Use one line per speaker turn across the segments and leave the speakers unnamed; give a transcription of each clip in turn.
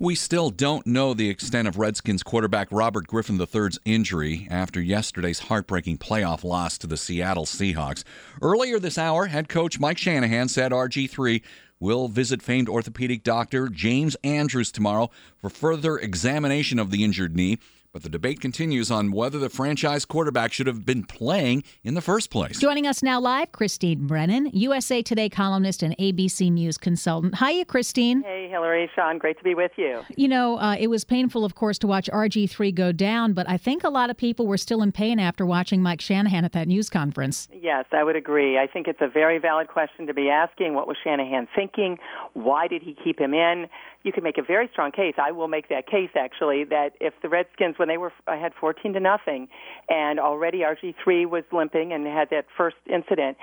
We still don't know the extent of Redskins quarterback Robert Griffin III's injury after yesterday's heartbreaking playoff loss to the Seattle Seahawks. Earlier this hour, head coach Mike Shanahan said RG3 will visit famed orthopedic doctor James Andrews tomorrow for further examination of the injured knee. But the debate continues on whether the franchise quarterback should have been playing in the first place.
Joining us now live, Christine Brennan, USA Today columnist and ABC News consultant. Hiya, Christine.
Hey, Hillary, Sean, great to be with you.
You know, it was painful, of course, to watch RG3 go down, but I think a lot of people were still in pain after watching Mike Shanahan at that news conference.
Yes, I would agree. I think it's a very valid question to be asking. What was Shanahan thinking? Why did he keep him in? You could make a very strong case. I will make that case, actually, that if the Redskins, when they had 14-0, and already RG3 was limping and had that first incident,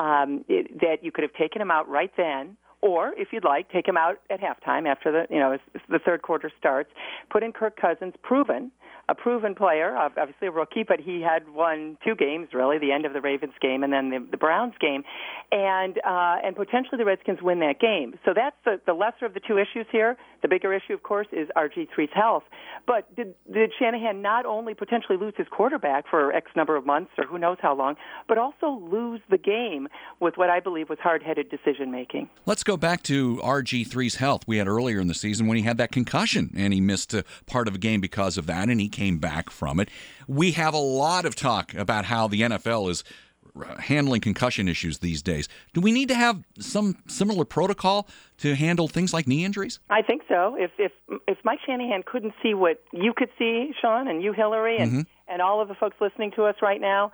that you could have taken him out right then. Or, if you'd like, take him out at halftime after the third quarter starts. Put in Kirk Cousins, a proven player, obviously a rookie, but he had won 2 games, really, the end of the Ravens game and then the Browns game, and potentially the Redskins win that game. So that's the lesser of the two issues here. The bigger issue, of course, is RG3's health. But did Shanahan not only potentially lose his quarterback for X number of months or who knows how long, but also lose the game with what I believe was hard-headed decision-making?
Let's go back to RG3's health. We had earlier in the season when he had that concussion, and he missed a part of a game because of that, and he came back from it. We have a lot of talk about how the NFL is handling concussion issues these days. Do we need to have some similar protocol to handle things like knee injuries?
I think so. If Mike Shanahan couldn't see what you could see, Sean, and you, Hillary, and all of the folks listening to us right now,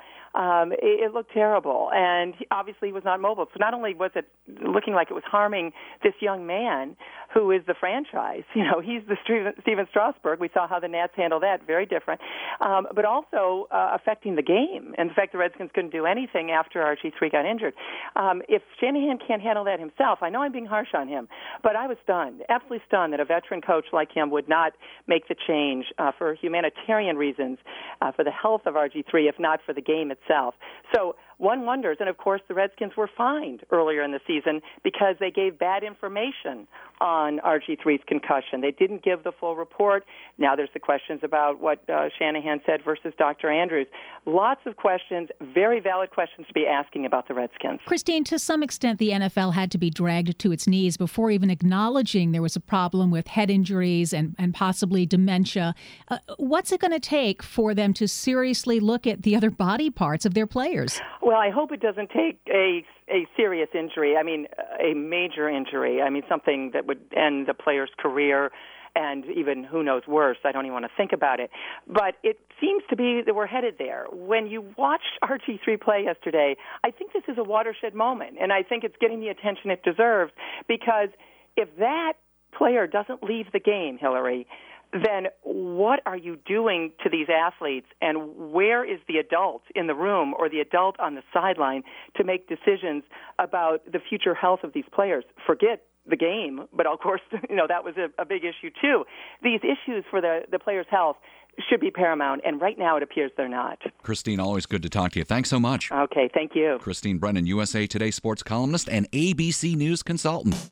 it looked terrible. And obviously he was not mobile. So not only was it looking like it was harming this young man who is the franchise, he's the Steven Strasburg. We saw how the Nats handled that, very different. But also affecting the game. And the fact the Redskins couldn't do anything after RG3 got injured. If Shanahan can't handle that himself, I know I'm being harsh on him, but I was stunned, absolutely stunned that a veteran coach like him would not make the change for humanitarian reasons, for the health of RG3, if not for the game itself. So one wonders, and of course the Redskins were fined earlier in the season because they gave bad information on RG3's concussion. They didn't give the full report. Now there's the questions about what Shanahan said versus Dr. Andrews. Lots of questions, very valid questions to be asking about the Redskins.
Christine, to some extent the NFL had to be dragged to its knees before even acknowledging there was a problem with head injuries and possibly dementia. What's it going to take for them to seriously look at the other body parts of their players?
Well, I hope it doesn't take a serious injury, a major injury, something that would end the player's career and even, who knows, worse. I don't even want to think about it. But it seems to be that we're headed there. When you watched RG3 play yesterday, I think this is a watershed moment, and I think it's getting the attention it deserves, because if that player doesn't leave the game, Hillary, then what are you doing to these athletes, and where is the adult in the room or the adult on the sideline to make decisions about the future health of these players? Forget the game, but of course, that was a big issue too. These issues for the players' health should be paramount, and right now it appears they're not.
Christine, always good to talk to you. Thanks so much.
Okay, thank you.
Christine Brennan, USA Today sports columnist and ABC News consultant.